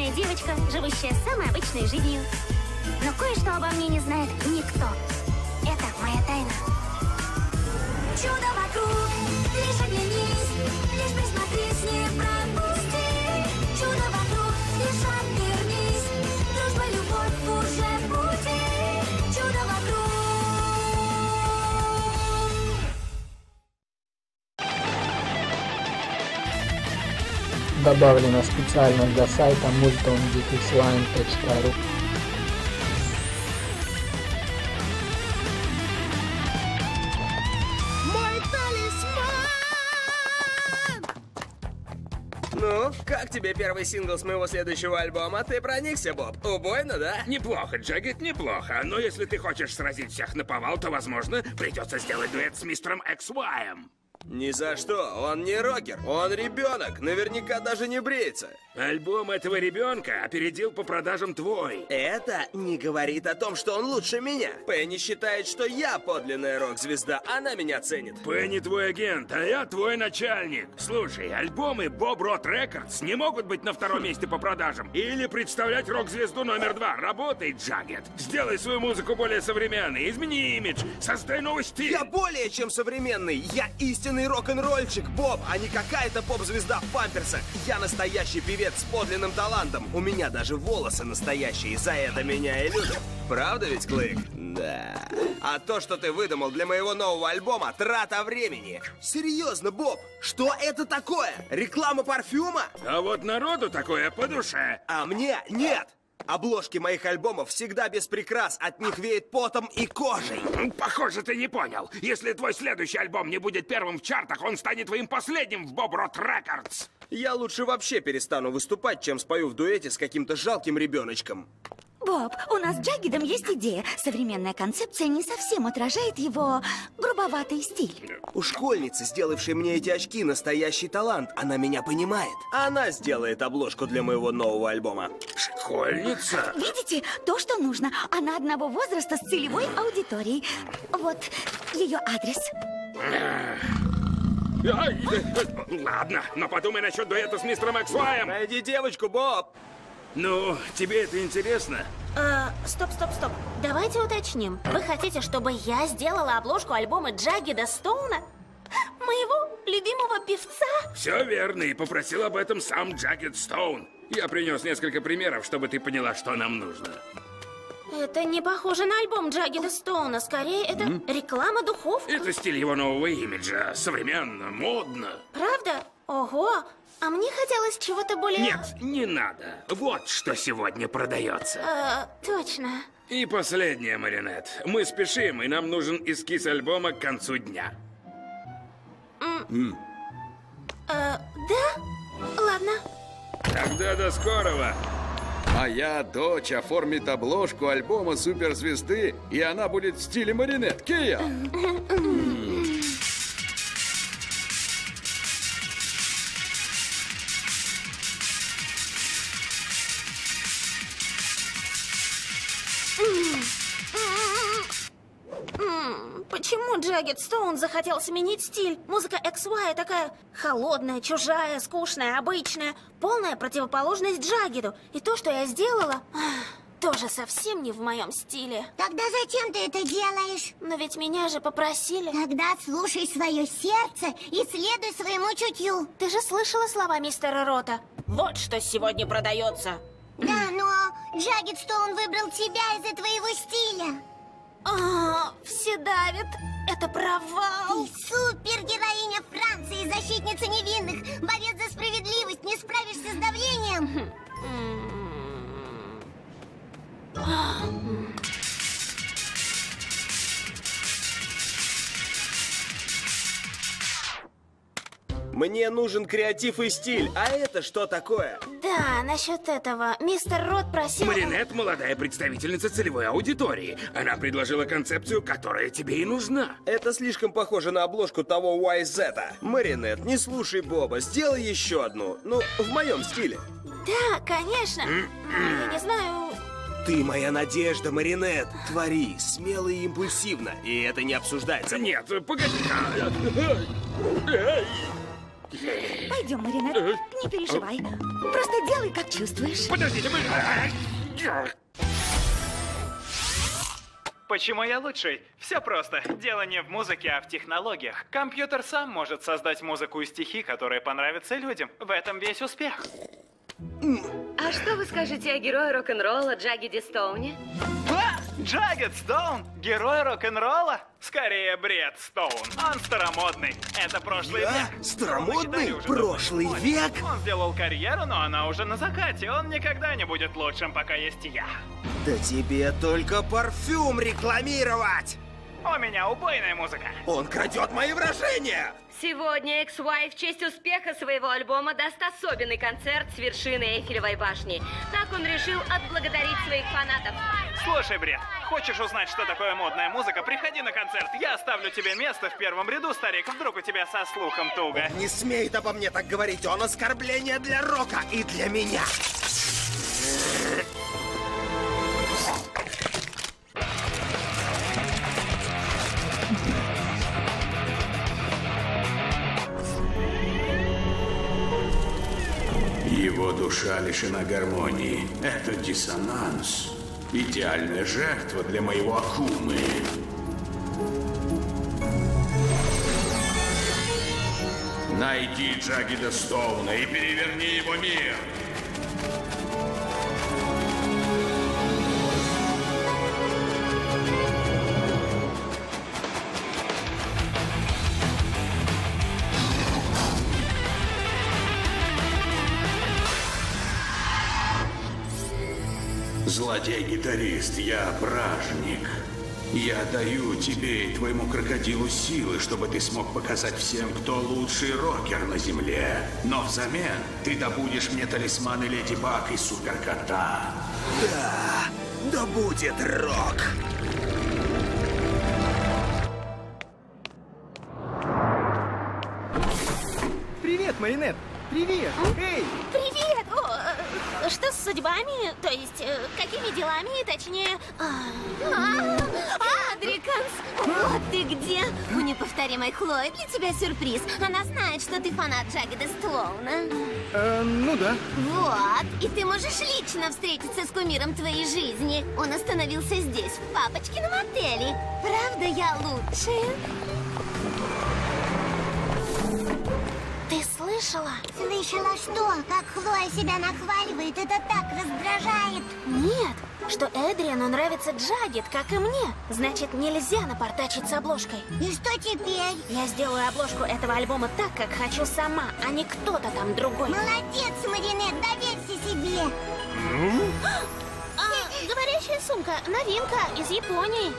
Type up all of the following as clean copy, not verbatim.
себе девочка, живущая самой обычной жизнью. Но кое-что обо мне не знает никто. Это моя тайна. Чудо вокруг, лишь оглянись, лишь присмотрись, не пропусти. Чудо вокруг, лишь обернись, дружба, любовь уже в пути. Чудо вокруг. Добавлено специально для сайта multongeekslime.ru. Ну, как тебе первый сингл с моего следующего альбома? Ты проникся, Боб? Убойно, да? Неплохо, Джаггет, неплохо. Но если ты хочешь сразить всех наповал, то, возможно, придется сделать дуэт с мистером Эксваем. Ни за что, он не рокер, он ребенок, наверняка даже не бреется. Альбом этого ребенка опередил по продажам твой. Это не говорит о том, что он лучше меня. Пенни считает, что я подлинная рок-звезда, она меня ценит. Пенни твой агент, а я твой начальник. Слушай, альбомы Bob Rock Records не могут быть на втором месте по продажам. Или представлять рок-звезду номер 2. Работай, Джаггет. Сделай свою музыку более современной, измени имидж, создай новый стиль. Я более чем современный, я истинный рок-н-ролльщик, Боб, а не какая-то поп-звезда в памперсах. Я настоящий певец с подлинным талантом. У меня даже волосы настоящие, за это меня и любят. Правда ведь, Клык? Да. А то, что ты выдумал для моего нового альбома, трата времени. Серьезно, Боб, что это такое? Реклама парфюма? А вот народу такое по душе. А мне нет. Обложки моих альбомов всегда без прикрас, от них веет потом и кожей. Похоже, ты не понял. Если твой следующий альбом не будет первым в чартах, он станет твоим последним в Bob Rock Records. Я лучше вообще перестану выступать, чем спою в дуэте с каким-то жалким ребеночком. Боб, у нас с Джаггедом есть идея. Современная концепция не совсем отражает его грубоватый стиль. У школьницы, сделавшей мне эти очки, настоящий талант. Она меня понимает. Она сделает обложку для моего нового альбома. Школьница? Видите, то, что нужно. Она одного возраста с целевой аудиторией. Вот ее адрес. Ладно, но подумай насчет дуэта с мистером Эксваем. Найди девочку, Боб. Ну, тебе это интересно? Стоп. Давайте уточним. Вы хотите, чтобы я сделала обложку альбома Джаггеда Стоуна? Моего любимого певца? Все верно, и попросил об этом сам Джаггед Стоун. Я принес несколько примеров, чтобы ты поняла, что нам нужно. Это не похоже на альбом Джаггеда Стоуна. Скорее, это реклама духов. Это стиль его нового имиджа. Современно, модно. Правда? Ого! А мне хотелось чего-то более... Нет, не надо. Вот что сегодня продается. Точно. И последнее, Маринет. Мы спешим, и нам нужен эскиз альбома к концу дня. Да? Ладно. Тогда до скорого. Моя дочь оформит обложку альбома суперзвезды, и она будет в стиле Маринет. Кия! Почему Джаггед Стоун захотел сменить стиль? Музыка XY такая холодная, чужая, скучная, обычная. Полная противоположность Джаггеду. И то, что я сделала, тоже совсем не в моем стиле. Тогда зачем ты это делаешь? Но ведь меня же попросили. Тогда слушай свое сердце и следуй своему чутью. Ты же слышала слова мистера Рота? Вот что сегодня продается. Да, но Джаггед Стоун выбрал тебя из-за твоего стиля. Все давят. Это провал. Ты супергероиня Франции, защитница невинных, борец за справедливость. Не справишься с давлением? Мне нужен креатив и стиль. А это что такое? Да, насчет этого. Мистер Рот просил... Маринет – молодая представительница целевой аудитории. Она предложила концепцию, которая тебе и нужна. Это слишком похоже на обложку того YZ. Маринет, не слушай Боба, сделай еще одну. Ну, в моем стиле. Да, конечно. Я не знаю... Ты моя надежда, Маринет. Твори, смело и импульсивно. И это не обсуждается. Нет, погоди. Пойдем, Маринет, не переживай. Просто делай, как чувствуешь. Подождите, вы... Почему я лучший? Все просто. Дело не в музыке, а в технологиях. Компьютер сам может создать музыку и стихи, которые понравятся людям. В этом весь успех. А что вы скажете о герое рок-н-ролла Джаггеде Стоуне? Джаггед Стоун? Герой рок-н-ролла? Скорее, бред, Стоун. Он старомодный. Это прошлый век. Старомодный? Прошлый век? Он сделал карьеру, но она уже на закате. Он никогда не будет лучшим, пока есть я. Да тебе только парфюм рекламировать! У меня убойная музыка. Он крадет мои выражения! Сегодня XY в честь успеха своего альбома даст особенный концерт с вершины Эйфелевой башни. Так он решил отблагодарить своих фанатов. Слушай, бред, хочешь узнать, что такое модная музыка? Приходи на концерт. Я оставлю тебе место в первом ряду, старик. Вдруг у тебя со слухом туго. Не смеет обо мне так говорить. Он оскорбление для рока и для меня. Его душа лишена гармонии. Это диссонанс. Идеальная жертва для моего Акумы. Найди Джаггеда Стоуна и переверни его мир. Злодей-гитарист, я бражник. Я даю тебе и твоему крокодилу силы, чтобы ты смог показать всем, кто лучший рокер на земле. Но взамен ты добудешь мне талисманы Леди Баг и Суперкота. Да будет рок! Привет, Маринет! Привет! Эй! Привет! Что с судьбами? То есть, какими делами, точнее... Адриканс! Вот ты где! У неповторимой Хлои для тебя сюрприз. Она знает, что ты фанат Джаггеда Стоуна. Ну да. Вот. И ты можешь лично встретиться с кумиром твоей жизни. Он остановился здесь, в папочкином отеле. Правда, я лучшая? Ты слышала? Слышала что? Как Хлоя себя нахваливает, это так раздражает. Нет, что Эдриану нравится Джаггед, как и мне. Значит, нельзя напортачить с обложкой. И что теперь? Я сделаю обложку этого альбома так, как хочу сама, а не кто-то там другой. Молодец, Маринет, доверься себе. Говорящая сумка, новинка из Японии.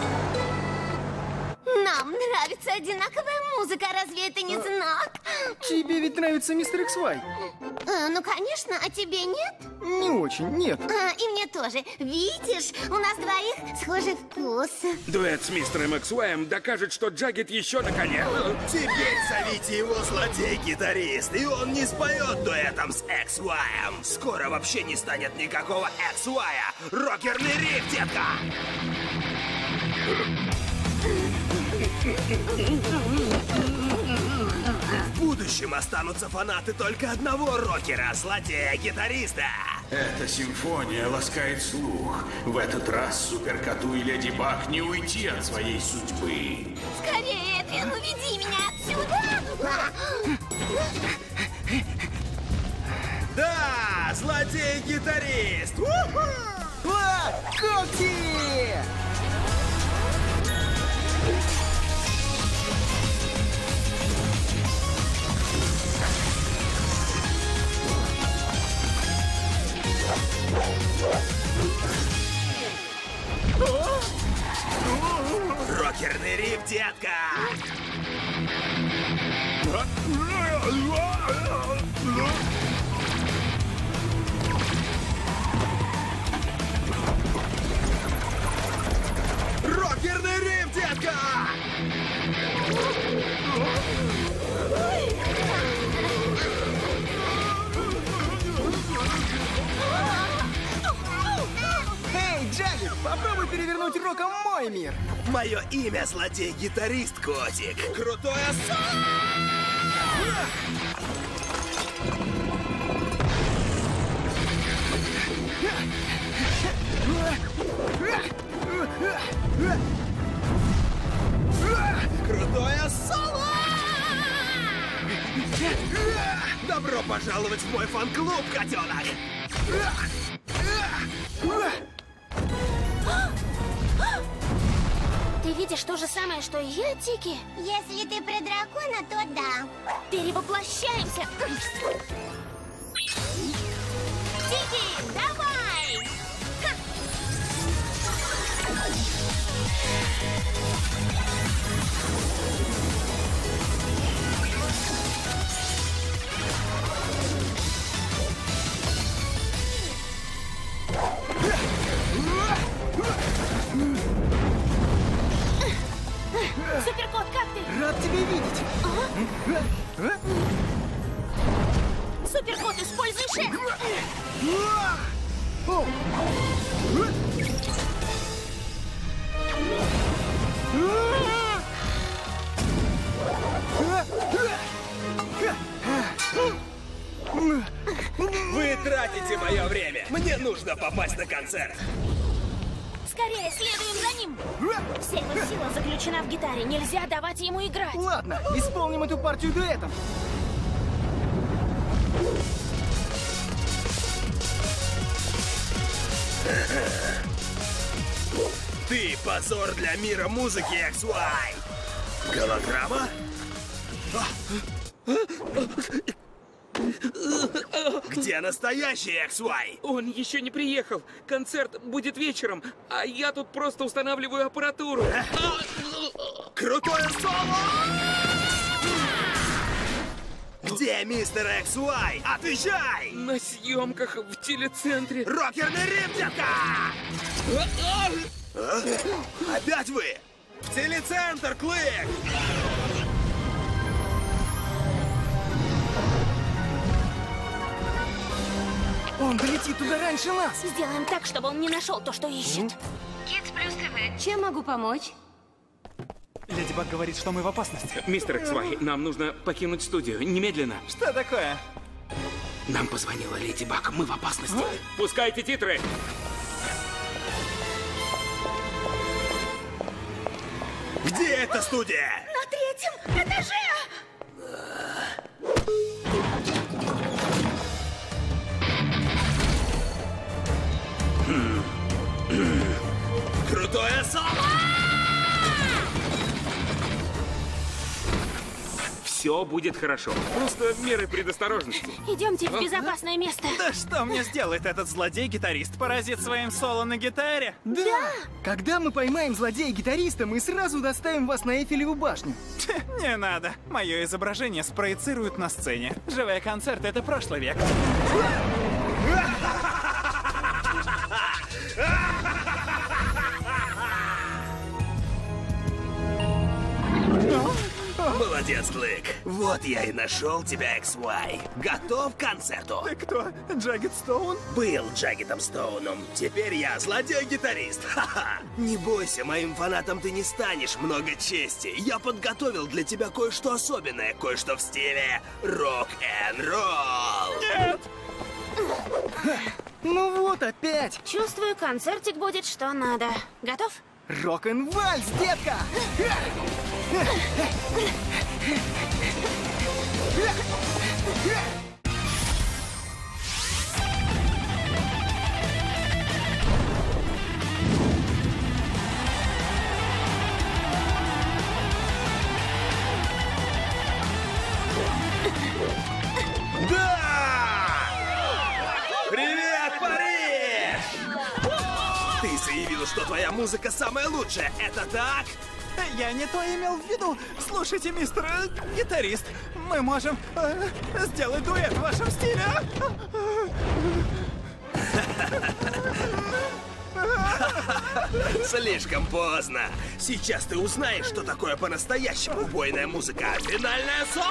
Нам нравится одинаковая музыка, разве это не знак? Тебе ведь нравится мистер XY? Ну, конечно, а тебе нет? Не очень, нет. И мне тоже. Видишь, у нас двоих схожий вкус. Дуэт с мистером XY докажет, что Джаггед еще на коне. Теперь зовите его злодей-гитарист, и он не споет дуэтом с XY. Скоро вообще не станет никакого XY. Рокерный риф, детка! В будущем останутся фанаты только одного рокера, злодея-гитариста. Эта симфония ласкает слух. В этот раз Суперкоту и Леди Баг не уйти от своей судьбы. Скорее, Эдриан, уведи меня отсюда! Да, злодей-гитарист! Когти! Рокерный риф, детка! Рокерный риф, детка! Эй, Джаггед, попробуй перевернуть роком мой мир. Мое имя злодей-гитарист, котик. Крутое соло! Крутое соло! Добро пожаловать в мой фан-клуб, котенок! Ты видишь то же самое, что и я, Тики? Если ты про дракона, то да. Перевоплощаемся! Тики, давай! Ха! Суперкот, как ты? Рад тебя видеть. Суперкот, используй шеф! Вы тратите мое время! Мне нужно попасть на концерт! Скорее, следуем за ним! Вся его сила заключена в гитаре. Нельзя давать ему играть. Ладно, исполним эту партию дуэтом. Ты позор для мира музыки, XY! Голограмма? Где настоящий XY? Он еще не приехал. Концерт будет вечером, а я тут просто устанавливаю аппаратуру. Крутое соло! Где мистер XY? Отвечай! На съемках в телецентре. Рокерный рим, детка! Опять вы? В телецентр, Клык! Он долетит туда раньше нас. Сделаем так, чтобы он не нашел то, что ищет. Kids Plus TV. Чем могу помочь? Леди Баг говорит, что мы в опасности. Мистер XY, нам нужно покинуть студию. Немедленно. Что такое? Нам позвонила Леди Баг. Мы в опасности. Пускайте титры. Где эта студия? На 3-м этаже! Крутое соло! Все будет хорошо. Просто меры предосторожности. Идемте в безопасное место. Да что мне сделает этот злодей-гитарист? Поразит своим соло на гитаре? Да! Когда мы поймаем злодея-гитариста, мы сразу доставим вас на Эйфелеву башню. Не надо. Мое изображение спроецируют на сцене. Живые концерты — это прошлый век. Молодец, Клык. Вот я и нашел тебя, XY. Готов к концерту? Ты кто? Джаггед Стоун? Был Джаггедом Стоуном. Теперь я злодей-гитарист. Ха-ха. Не бойся, моим фанатам ты не станешь. Много чести. Я подготовил для тебя кое-что особенное. Кое-что в стиле рок-н-ролл. Нет! Ну вот опять. Чувствую, концертик будет что надо. Готов? Рок-н-вальс, детка! Да! Привет, Париж! Ты заявил, что твоя музыка самая лучшая. Это так? Я не то имел в виду. Слушайте, мистер гитарист, мы можем сделать дуэт в вашем стиле. Слишком поздно. Сейчас ты узнаешь, что такое по-настоящему убойная музыка. Финальное соло!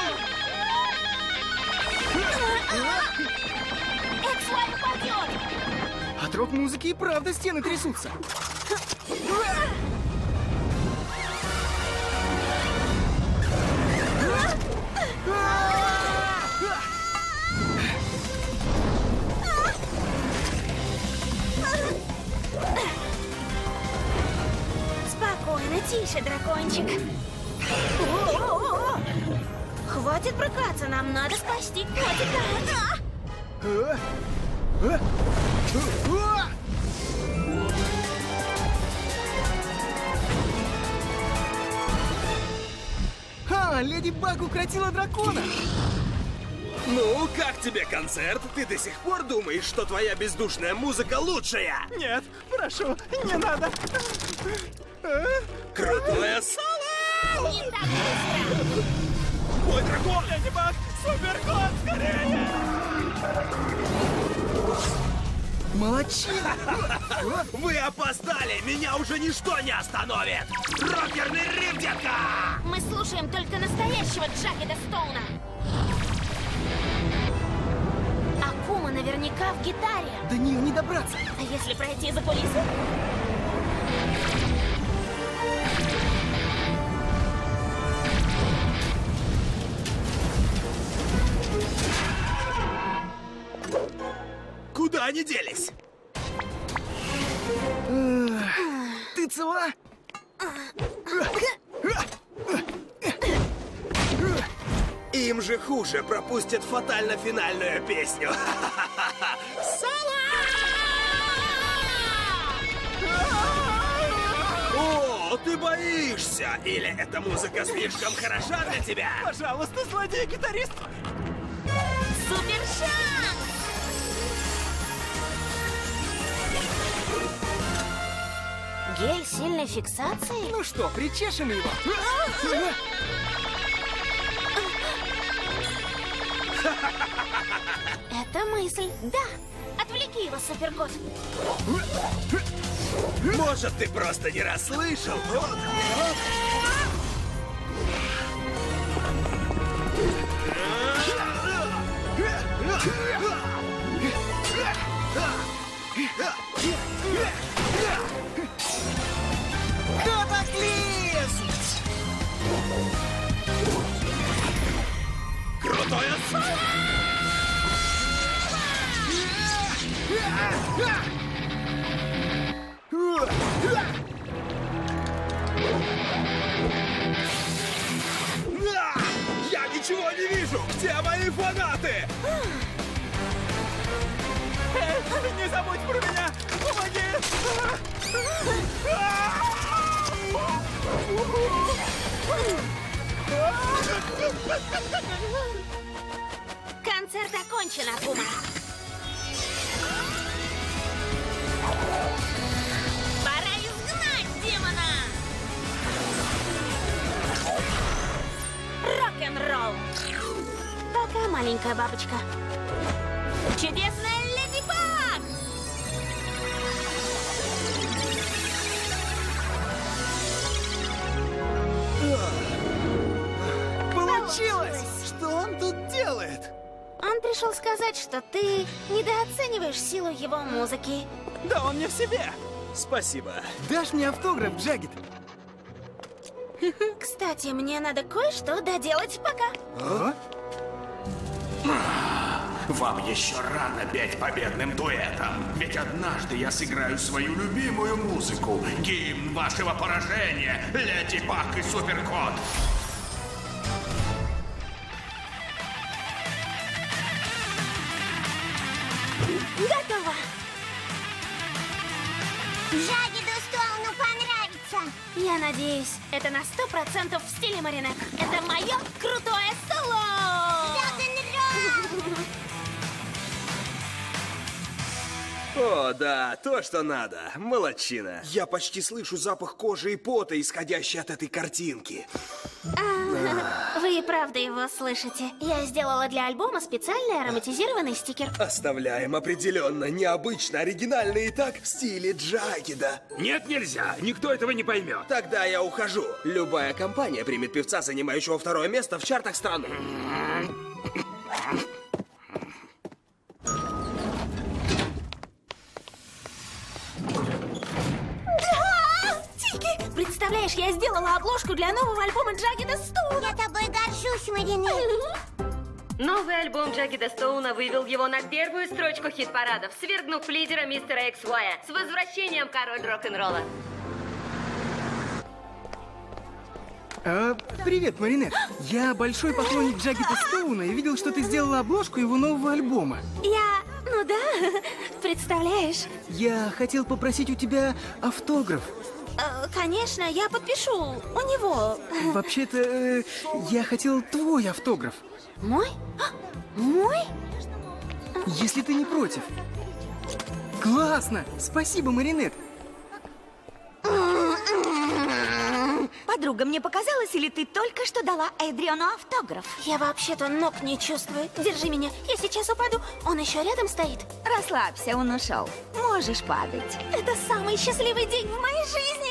XY упадет! От рок-музыки и правда стены трясутся. Спокойно, тише, дракончик. О-о-о-о! Хватит брыкаться, нам надо спасти котика. Леди Баг укротила дракона. Ну, как тебе концерт? Ты до сих пор думаешь, что твоя бездушная музыка лучшая? Нет, прошу, не надо. Крутое соло! Не так быстро! Мой дракон! Леди Баг! Суперкот, скорее! Молодчина! Вы опоздали! Меня уже ничто не остановит! Рокерный риф, детка! Мы слушаем только настоящего Джаггеда Стоуна. Акума наверняка в гитаре. До нее не добраться. А если пройти за кулисы? Куда они делись? Ты цела? Им же хуже, пропустят фатально-финальную песню. О, ты боишься? Или эта музыка слишком хороша для тебя? Пожалуйста, злодей-гитарист! Супер шанс! Гель сильной фиксации? Ну что, причешем его? Это мысль. Да. Отвлеки его, Суперкот. Может, ты просто не расслышал? Катаклизм! Крутое соло! Я ничего не вижу! Где мои фанаты? Не забудь про меня! Помоги! Концерт окончен, Акума. Пора изгнать демона! Рок-н-ролл! Пока, маленькая бабочка. Чудесная Леди Баг! Получилось! Что он тут делает? Он пришел сказать, что ты недооцениваешь силу его музыки. Да он не в себе! Спасибо. Дашь мне автограф, Джаггед? Кстати, мне надо кое-что доделать пока. А? Вам еще рано петь победным дуэтом. Ведь однажды я сыграю свою любимую музыку. Гимн вашего поражения, Леди Баг и Суперкот. Готово! Джаггеду Стоуну понравится. Я надеюсь, это на 100% в стиле Маринет. Это мое крутое соло! Рок-н-ролл! О, да, то, что надо. Молодчина. Я почти слышу запах кожи и пота, исходящий от этой картинки. Вы и правда его слышите. Я сделала для альбома специальный ароматизированный стикер. Оставляем определенно. Необычно, оригинально и так в стиле Джаггеда. Нет, нельзя. Никто этого не поймет. Тогда я ухожу. Любая компания примет певца, занимающего второе место в чартах страны. Представляешь, я сделала обложку для нового альбома Джаггеда Стоуна. Я тобой горжусь, Маринет. Новый альбом Джаггеда Стоуна вывел его на первую строчку хит-парадов, свергнув лидера мистера Икс-Уая. С возвращением, король рок-н-ролла! Привет, Маринет. Я большой поклонник Джаггеда Стоуна и видел, что ты сделала обложку его нового альбома. Ну да, представляешь? Я хотел попросить у тебя автограф. Конечно, я подпишу у него. Вообще-то, я хотел твой автограф. Мой? Мой? Если ты не против. Классно! Спасибо, Маринет. Подруга, мне показалось, или ты только что дала Эдриану автограф? Я вообще-то ног не чувствую. Держи меня, я сейчас упаду. Он еще рядом стоит. Расслабься, он ушел. Можешь падать. Это самый счастливый день в моей жизни.